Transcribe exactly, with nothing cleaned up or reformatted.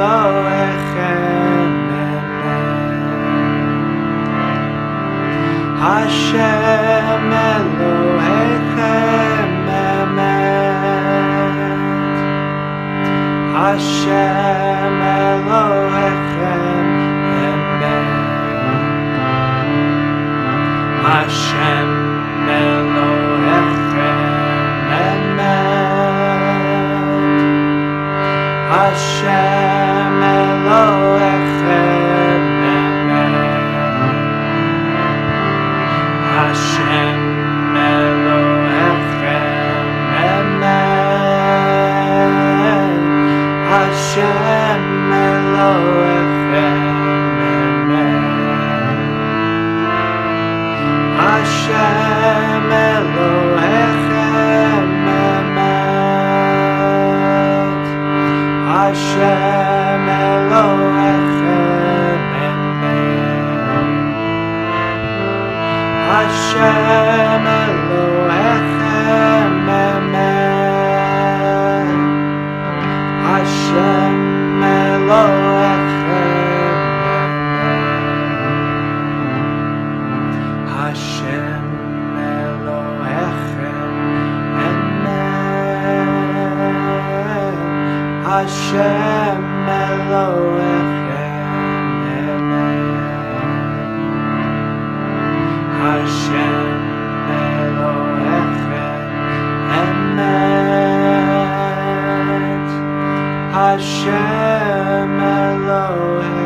Elohechem Emet. Hashem Elohechem Emet. Hashem Elohechem Emet. Hashem Hashem Elohechem Emet. Hashem Elohechem Emet. Hashem Elohechem Emet. Hashem Elohechem Emet. Hashem Elohechem Emet. Hashem Elohechem Emet. Hashem Elohechem Emet. Hashem Elohechem Emet. Hashem Elohechem Emet. Hashem Elohechem Emet. Hashem Elohechem